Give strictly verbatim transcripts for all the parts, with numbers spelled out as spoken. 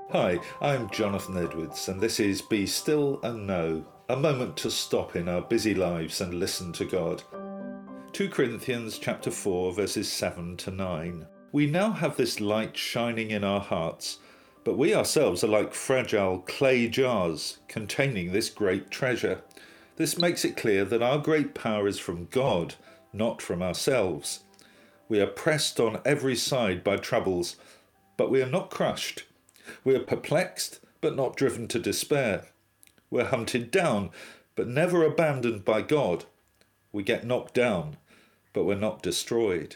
Hi, I'm Jonathan Edwards, and this is Be Still and Know, a moment to stop in our busy lives and listen to God. Second Corinthians chapter four, verses seven to nine. We now have this light shining in our hearts, but we ourselves are like fragile clay jars containing this great treasure. This makes it clear that our great power is from God, not from ourselves. We are pressed on every side by troubles, but we are not crushed. We are perplexed, but not driven to despair. We're hunted down, but never abandoned by God. We get knocked down, but we're not destroyed.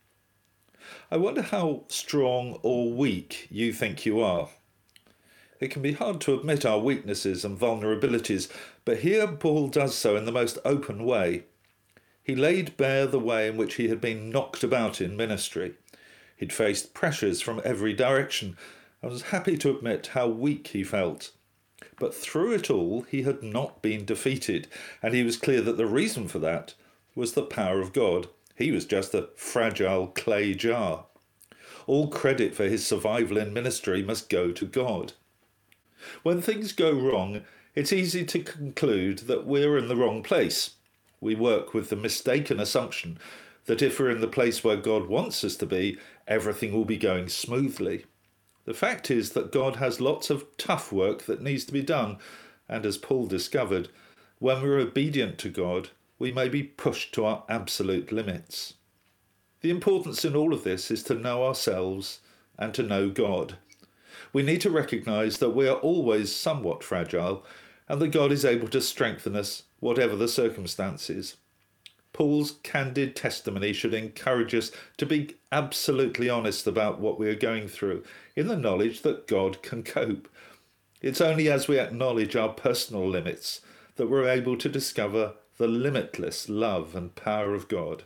I wonder how strong or weak you think you are. It can be hard to admit our weaknesses and vulnerabilities, but here Paul does so in the most open way. He laid bare the way in which he had been knocked about in ministry. He'd faced pressures from every direction, I was happy to admit how weak he felt. But through it all, he had not been defeated, and he was clear that the reason for that was the power of God. He was just a fragile clay jar. All credit for his survival in ministry must go to God. When things go wrong, it's easy to conclude that we're in the wrong place. We work with the mistaken assumption that if we're in the place where God wants us to be, everything will be going smoothly. The fact is that God has lots of tough work that needs to be done, and as Paul discovered, when we're obedient to God, we may be pushed to our absolute limits. The importance in all of this is to know ourselves and to know God. We need to recognise that we are always somewhat fragile, and that God is able to strengthen us, whatever the circumstances. Paul's candid testimony should encourage us to be absolutely honest about what we are going through, in the knowledge that God can cope. It's only as we acknowledge our personal limits that we're able to discover the limitless love and power of God.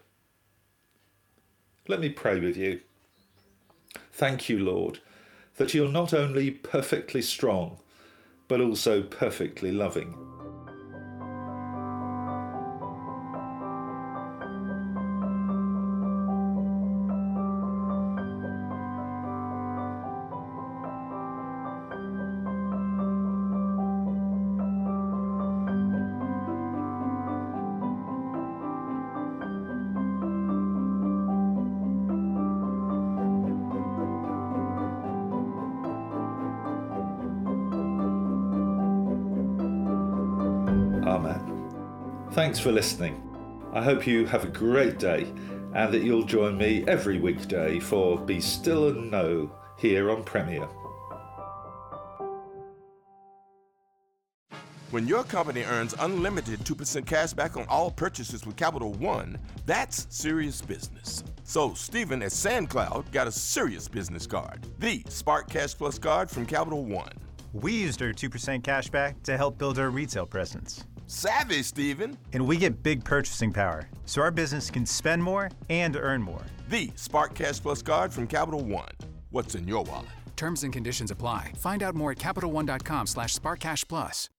Let me pray with you. Thank you, Lord, that you're not only perfectly strong, but also perfectly loving. Amen. Thanks for listening. I hope you have a great day and that you'll join me every weekday for Be Still and Know here on Premier. When your company earns unlimited two percent cash back on all purchases with Capital One, that's serious business. So Stephen at SandCloud got a serious business card, the Spark Cash Plus card from Capital One. We used our two percent cash back to help build our retail presence. Savvy, Stephen. And we get big purchasing power, so our business can spend more and earn more. The Spark Cash Plus card from Capital One. What's in your wallet? Terms and conditions apply. Find out more at CapitalOne.com slash SparkCashPlus.